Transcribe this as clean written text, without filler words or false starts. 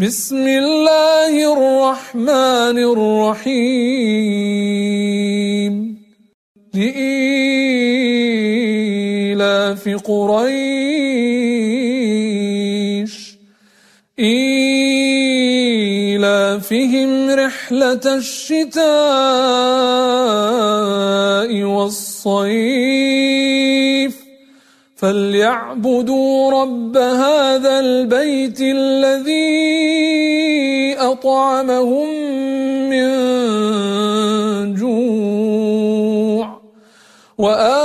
بسم الله الرحمن الرحيم لإيلاف قريش إيلافهم رحلة الشتاء والصيف فليعبدوا رب هذا البيت الذي أطعمهم من جوع